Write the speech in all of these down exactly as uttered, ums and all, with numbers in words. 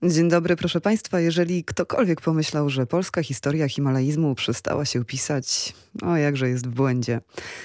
Dzień dobry, proszę Państwa. Jeżeli ktokolwiek pomyślał, że polska historia himalaizmu przestała się pisać, o jakże jest w błędzie.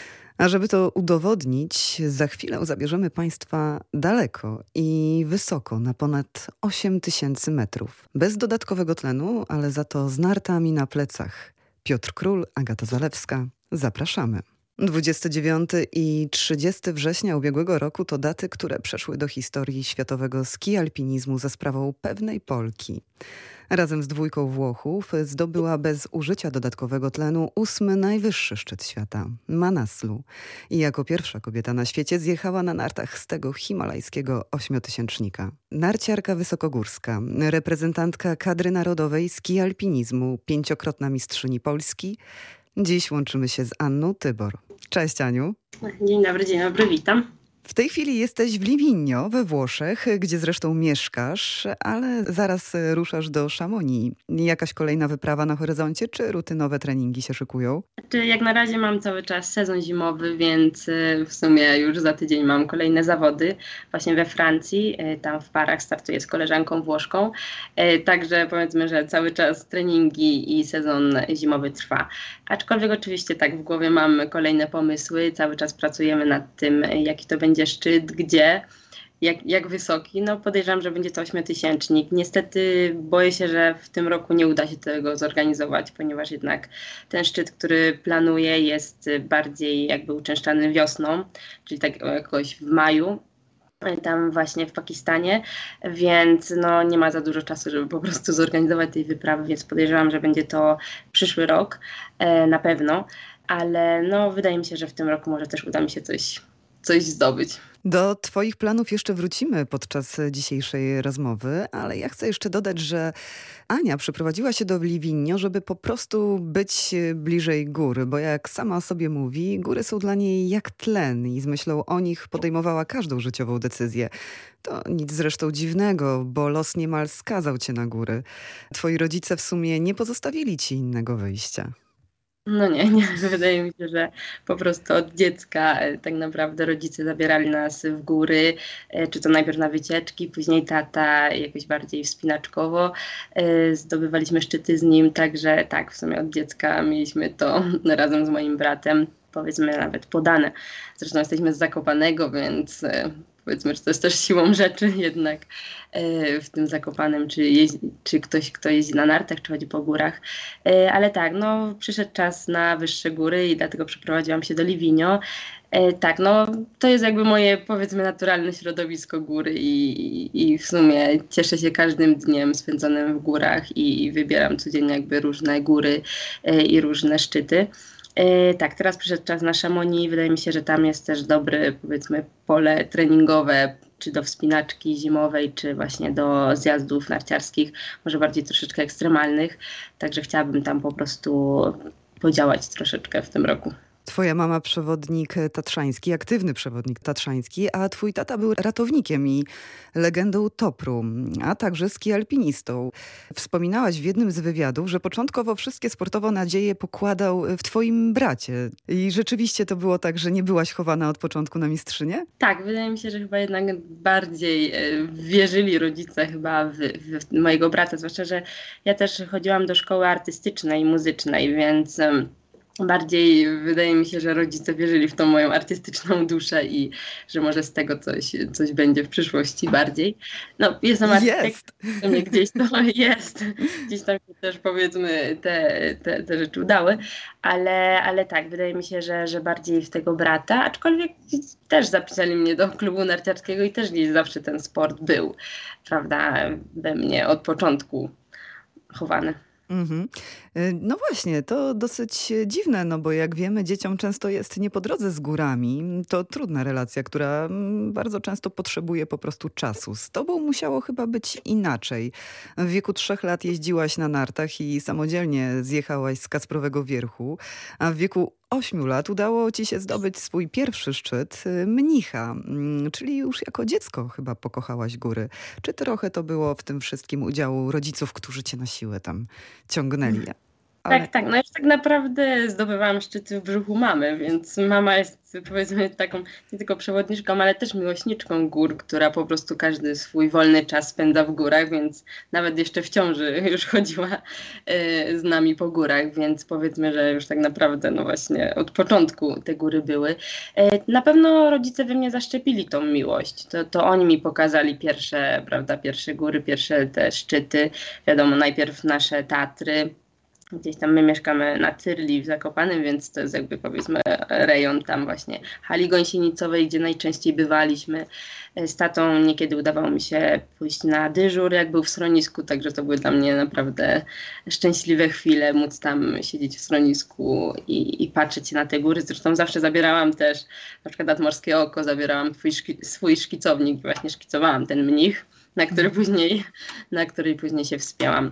A żeby to udowodnić, za chwilę zabierzemy Państwa daleko i wysoko, na ponad osiem tysięcy metrów. Bez dodatkowego tlenu, ale za to z nartami na plecach. Piotr Król, Agata Zalewska. Zapraszamy. dwudziestego dziewiątego i trzydziestego września ubiegłego roku to daty, które przeszły do historii światowego ski-alpinizmu za sprawą pewnej Polki. Razem z dwójką Włochów zdobyła bez użycia dodatkowego tlenu ósmy najwyższy szczyt świata, Manaslu. I jako pierwsza kobieta na świecie zjechała na nartach z tego himalajskiego ośmiotysięcznika. Narciarka wysokogórska, reprezentantka kadry narodowej ski-alpinizmu, pięciokrotna mistrzyni Polski. Dziś łączymy się z Anną Tybor. Cześć, Aniu. Dzień dobry, dzień dobry, witam. W tej chwili jesteś w Livigno we Włoszech, gdzie zresztą mieszkasz, ale zaraz ruszasz do Chamonix. Jakaś kolejna wyprawa na horyzoncie, czy rutynowe treningi się szykują? Znaczy, jak na razie mam cały czas sezon zimowy, więc w sumie już za tydzień mam kolejne zawody właśnie we Francji. Tam w parach startuję z koleżanką Włoszką. Także powiedzmy, że cały czas treningi i sezon zimowy trwa. Aczkolwiek oczywiście tak w głowie mam kolejne pomysły. Cały czas pracujemy nad tym, jaki to będzie szczyt, gdzie, jak, jak wysoki. No podejrzewam, że będzie to ośmiotysięcznik. Niestety boję się, że w tym roku nie uda się tego zorganizować, ponieważ jednak ten szczyt, który planuję, jest bardziej jakby uczęszczany wiosną, czyli tak jakoś w maju, tam właśnie w Pakistanie, więc no nie ma za dużo czasu, żeby po prostu zorganizować tej wyprawy, więc podejrzewam, że będzie to przyszły rok e, na pewno, ale no wydaje mi się, że w tym roku może też uda mi się coś coś zdobyć. Do Twoich planów jeszcze wrócimy podczas dzisiejszej rozmowy, ale ja chcę jeszcze dodać, że Ania przyprowadziła się do Livigno, żeby po prostu być bliżej góry, bo jak sama o sobie mówi, góry są dla niej jak tlen i z myślą o nich podejmowała każdą życiową decyzję. To nic zresztą dziwnego, bo los niemal skazał cię na góry. Twoi rodzice w sumie nie pozostawili ci innego wyjścia. No nie, nie, wydaje mi się, że po prostu od dziecka tak naprawdę rodzice zabierali nas w góry, czy to najpierw na wycieczki, później tata jakoś bardziej wspinaczkowo, zdobywaliśmy szczyty z nim, także tak, w sumie od dziecka mieliśmy to razem z moim bratem, powiedzmy nawet podane. Zresztą jesteśmy z Zakopanego, więc powiedzmy, że to jest też siłą rzeczy jednak e, w tym Zakopanem, czy, jeździ, czy ktoś, kto jeździ na nartach, czy chodzi po górach. E, ale tak, no przyszedł czas na wyższe góry i dlatego przeprowadziłam się do Livigno. E, tak, no to jest jakby moje, powiedzmy, naturalne środowisko góry i, i w sumie cieszę się każdym dniem spędzonym w górach i wybieram codziennie jakby różne góry e, i różne szczyty. Yy, tak, teraz przyszedł czas na Chamonix. Wydaje mi się, że tam jest też dobre, powiedzmy, pole treningowe, czy do wspinaczki zimowej, czy właśnie do zjazdów narciarskich, może bardziej troszeczkę ekstremalnych. Także chciałabym tam po prostu podziałać troszeczkę w tym roku. Twoja mama przewodnik tatrzański, aktywny przewodnik tatrzański, a twój tata był ratownikiem i legendą Topru, a także ski-alpinistą. Wspominałaś w jednym z wywiadów, że początkowo wszystkie sportowe nadzieje pokładał w twoim bracie. I rzeczywiście to było tak, że nie byłaś chowana od początku na mistrzynię? Tak, wydaje mi się, że chyba jednak bardziej wierzyli rodzice chyba w, w mojego brata, zwłaszcza, że ja też chodziłam do szkoły artystycznej, muzycznej, więc bardziej wydaje mi się, że rodzice wierzyli w tą moją artystyczną duszę i że może z tego coś, coś będzie w przyszłości bardziej. No, jestem architektem, gdzieś to jest. Gdzieś tam się też powiedzmy te, te, te rzeczy udały, ale, ale tak, wydaje mi się, że, że bardziej w tego brata, aczkolwiek też zapisali mnie do klubu narciarskiego i też gdzieś zawsze ten sport był, prawda, we mnie od początku chowany. Mm-hmm. No właśnie, to dosyć dziwne, no bo jak wiemy, dzieciom często jest nie po drodze z górami. To trudna relacja, która bardzo często potrzebuje po prostu czasu. Z tobą musiało chyba być inaczej. W wieku trzech lat jeździłaś na nartach i samodzielnie zjechałaś z Kasprowego Wierchu, a w wieku ośmiu lat udało ci się zdobyć swój pierwszy szczyt, Mnicha, czyli już jako dziecko chyba pokochałaś góry. Czy trochę to było w tym wszystkim udziału rodziców, którzy cię na siłę tam ciągnęli? Ale... Tak, tak. No już tak naprawdę zdobywałam szczyty w brzuchu mamy, więc mama jest powiedzmy taką nie tylko przewodniczką, ale też miłośniczką gór, która po prostu każdy swój wolny czas spędza w górach, więc nawet jeszcze w ciąży już chodziła y, z nami po górach, więc powiedzmy, że już tak naprawdę no właśnie od początku te góry były. Y, na pewno rodzice we mnie zaszczepili tą miłość. To, to oni mi pokazali pierwsze, prawda, pierwsze góry, pierwsze te szczyty. Wiadomo, najpierw nasze Tatry. Gdzieś tam my mieszkamy na Tyrli w Zakopanem, więc to jest jakby powiedzmy rejon tam właśnie hali gąsienicowej, gdzie najczęściej bywaliśmy. Z tatą niekiedy udawało mi się pójść na dyżur, jak był w schronisku, także to były dla mnie naprawdę szczęśliwe chwile, móc tam siedzieć w schronisku i, i patrzeć się na te góry. Zresztą zawsze zabierałam też na przykład nad Morskie Oko, zabierałam swój, szki- swój szkicownik i właśnie szkicowałam ten mnich, na który później, na której później się wspięłam.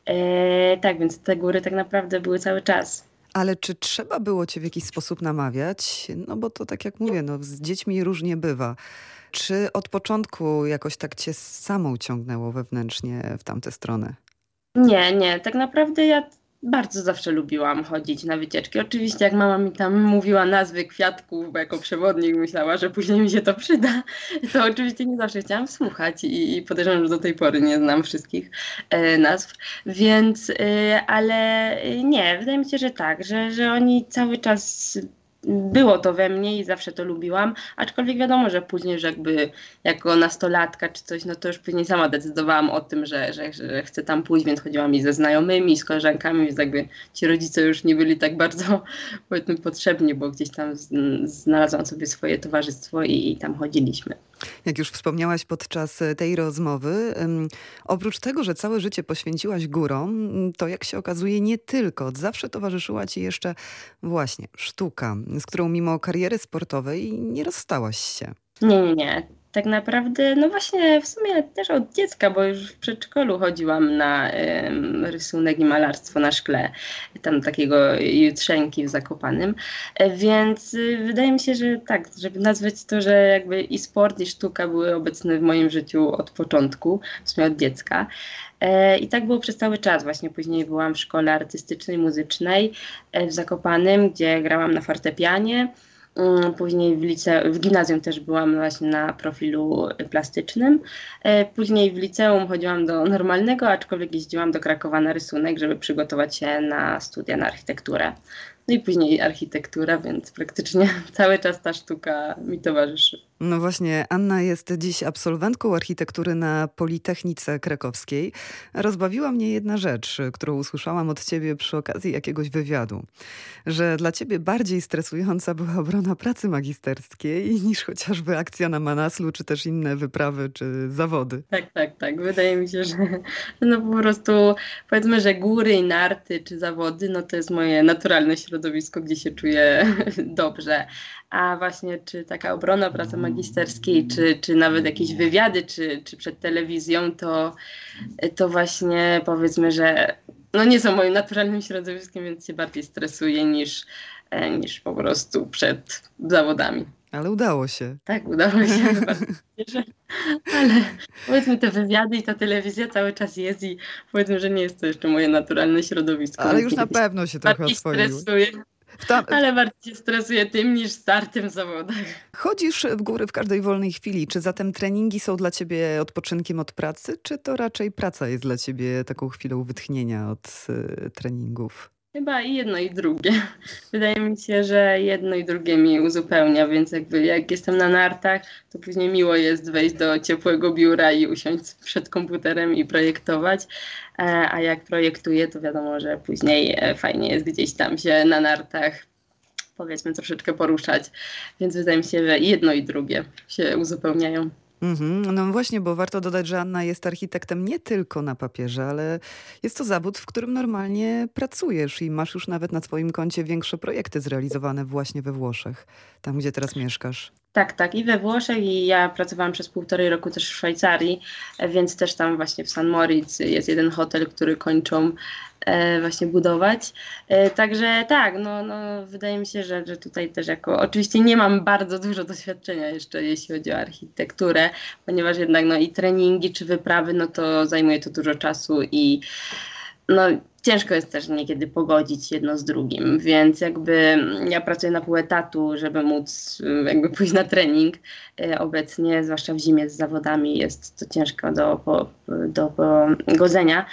E, tak, więc te góry tak naprawdę były cały czas. Ale czy trzeba było cię w jakiś sposób namawiać? No bo to tak jak mówię, no, z dziećmi różnie bywa. Czy od początku jakoś tak cię samą ciągnęło wewnętrznie w tamtę stronę? Nie, nie, tak naprawdę ja bardzo zawsze lubiłam chodzić na wycieczki. Oczywiście jak mama mi tam mówiła nazwy kwiatków, bo jako przewodnik myślała, że później mi się to przyda, to oczywiście nie zawsze chciałam słuchać i, i podejrzewam, że do tej pory nie znam wszystkich e, nazw. Więc, e, ale nie, wydaje mi się, że tak, że, że oni cały czas... Było to we mnie i zawsze to lubiłam, aczkolwiek wiadomo, że później, że jakby jako nastolatka czy coś, no to już później sama decydowałam o tym, że, że, że chcę tam pójść, więc chodziłam i ze znajomymi, i z koleżankami, więc jakby ci rodzice już nie byli tak bardzo powiedzmy potrzebni, bo gdzieś tam znalazłam sobie swoje towarzystwo i, i tam chodziliśmy. Jak już wspomniałaś podczas tej rozmowy, um, oprócz tego, że całe życie poświęciłaś górom, to jak się okazuje nie tylko. Od zawsze towarzyszyła ci jeszcze właśnie sztuka, z którą mimo kariery sportowej nie rozstałaś się. Nie, nie, nie. Tak naprawdę, no właśnie w sumie też od dziecka, bo już w przedszkolu chodziłam na ym, rysunek i malarstwo na szkle, tam takiego jutrzenki w Zakopanem, e, więc y, wydaje mi się, że tak, żeby nazwać to, że jakby i sport i sztuka były obecne w moim życiu od początku, w sumie od dziecka. E, I tak było przez cały czas. Właśnie później byłam w szkole artystycznej, muzycznej e, w Zakopanem, gdzie grałam na fortepianie. Później w, lice- w gimnazjum też byłam właśnie na profilu plastycznym. Później w liceum chodziłam do normalnego, aczkolwiek jeździłam do Krakowa na rysunek, żeby przygotować się na studia na architekturę. No i później architektura, więc praktycznie cały czas ta sztuka mi towarzyszy. No właśnie, Anna jest dziś absolwentką architektury na Politechnice Krakowskiej. Rozbawiła mnie jedna rzecz, którą usłyszałam od ciebie przy okazji jakiegoś wywiadu. Że dla ciebie bardziej stresująca była obrona pracy magisterskiej niż chociażby akcja na Manaslu, czy też inne wyprawy, czy zawody. Tak, tak, tak. Wydaje mi się, że no po prostu powiedzmy, że góry i narty, czy zawody, no to jest moje naturalne środowisko, gdzie się czuję dobrze. A właśnie czy taka obrona pracy magisterskiej, czy, czy nawet jakieś wywiady, czy, czy przed telewizją, to, to właśnie powiedzmy, że no nie są moim naturalnym środowiskiem, więc się bardziej stresuję niż, niż po prostu przed zawodami. Ale udało się. Tak, udało się. Bardzo cieszę. Ale powiedzmy te wywiady i ta telewizja cały czas jest i powiedzmy, że nie jest to jeszcze moje naturalne środowisko. Ale już na pewno się trochę oswoiły. Stresuję. Tam... Ale bardziej się stresuję tym niż startem w zawodach. Chodzisz w góry w każdej wolnej chwili. Czy zatem treningi są dla ciebie odpoczynkiem od pracy, czy to raczej praca jest dla ciebie taką chwilą wytchnienia od y, treningów? Chyba i jedno i drugie. Wydaje mi się, że jedno i drugie mi uzupełnia, więc jakby jak jestem na nartach, to później miło jest wejść do ciepłego biura i usiąść przed komputerem i projektować, a jak projektuję, to wiadomo, że później fajnie jest gdzieś tam się na nartach powiedzmy troszeczkę poruszać, więc wydaje mi się, że jedno i drugie się uzupełniają. Mm-hmm. No właśnie, bo warto dodać, że Anna jest architektem nie tylko na papierze, ale jest to zawód, w którym normalnie pracujesz i masz już nawet na swoim koncie większe projekty zrealizowane właśnie we Włoszech, tam gdzie teraz mieszkasz. Tak, tak. I we Włoszech i ja pracowałam przez półtorej roku też w Szwajcarii, więc też tam właśnie w San Moritz jest jeden hotel, który kończą e, właśnie budować. E, także tak, no, no wydaje mi się, że, że tutaj też jako, oczywiście nie mam bardzo dużo doświadczenia jeszcze, jeśli chodzi o architekturę, ponieważ jednak no i treningi czy wyprawy, no to zajmuje to dużo czasu i no ciężko jest też niekiedy pogodzić jedno z drugim, więc jakby ja pracuję na pół etatu, żeby móc jakby pójść na trening. Obecnie, zwłaszcza w zimie z zawodami, jest to ciężko do, po, do pogodzenia.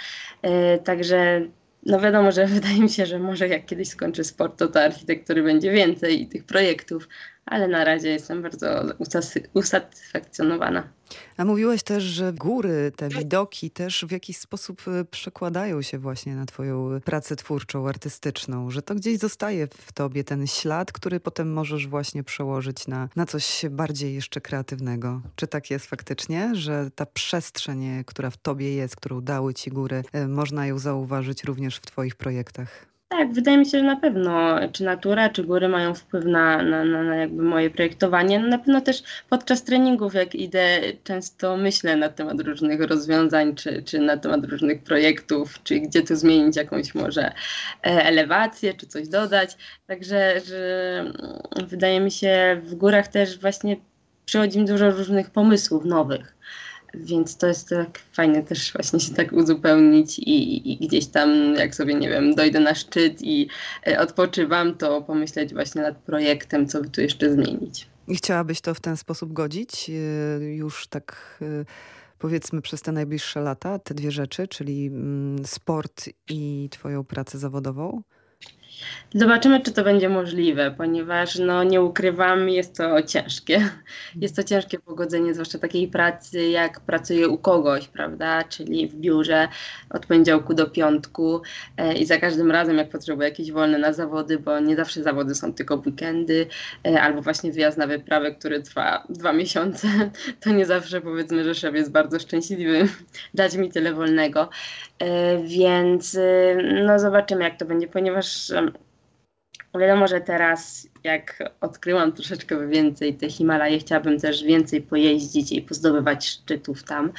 Także no wiadomo, że wydaje mi się, że może jak kiedyś skończę sport, to ta architektury będzie więcej i tych projektów, ale na razie jestem bardzo usatysfakcjonowana. A mówiłaś też, że góry, te widoki też w jakiś sposób przekładają się właśnie na twoją pracę twórczą, artystyczną, że to gdzieś zostaje w tobie ten ślad, który potem możesz właśnie przełożyć na, na coś bardziej jeszcze kreatywnego. Czy tak jest faktycznie, że ta przestrzeń, która w tobie jest, którą dały ci góry, można ją zauważyć również w twoich projektach? Tak, wydaje mi się, że na pewno czy natura, czy góry mają wpływ na, na, na, na jakby moje projektowanie. No na pewno też podczas treningów, jak idę, często myślę na temat różnych rozwiązań, czy, czy na temat różnych projektów, czy gdzie tu zmienić jakąś może elewację, czy coś dodać. Także że wydaje mi się, w górach też właśnie przychodzi mi dużo różnych pomysłów nowych. Więc to jest tak fajnie też właśnie się tak uzupełnić i, i gdzieś tam, jak sobie, nie wiem, dojdę na szczyt i odpoczywam, to pomyśleć właśnie nad projektem, co by tu jeszcze zmienić. I chciałabyś to w ten sposób godzić? Już tak powiedzmy przez te najbliższe lata, te dwie rzeczy, czyli sport i twoją pracę zawodową? Zobaczymy, czy to będzie możliwe, ponieważ no, nie ukrywam, jest to ciężkie. Jest to ciężkie pogodzenie, zwłaszcza takiej pracy, jak pracuję u kogoś, prawda, czyli w biurze od poniedziałku do piątku e, i za każdym razem, jak potrzebuję jakieś wolne na zawody, bo nie zawsze zawody są tylko w weekendy, e, albo właśnie wyjazd na wyprawę, który trwa dwa miesiące, to nie zawsze powiedzmy, że szef jest bardzo szczęśliwy dać mi tyle wolnego, e, więc e, no zobaczymy, jak to będzie, ponieważ wiadomo, że teraz jak odkryłam troszeczkę więcej te Himalaje, chciałabym też więcej pojeździć i pozdobywać szczytów tam,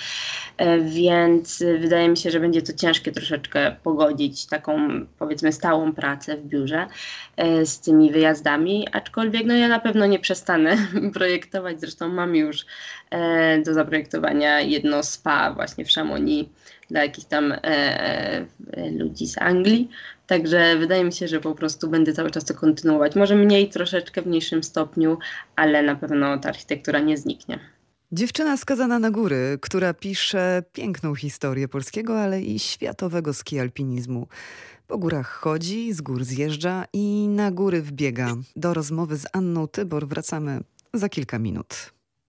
więc wydaje mi się, że będzie to ciężkie troszeczkę pogodzić taką powiedzmy stałą pracę w biurze z tymi wyjazdami, aczkolwiek no ja na pewno nie przestanę projektować, zresztą mam już do zaprojektowania jedno spa właśnie w Chamonix dla jakichś tam e, ludzi z Anglii. Także wydaje mi się, że po prostu będę cały czas to kontynuować. Może mniej, troszeczkę w mniejszym stopniu, ale na pewno ta architektura nie zniknie. Dziewczyna skazana na góry, która pisze piękną historię polskiego, ale i światowego ski-alpinizmu. Po górach chodzi, z gór zjeżdża i na góry wbiega. Do rozmowy z Anną Tybor wracamy za kilka minut.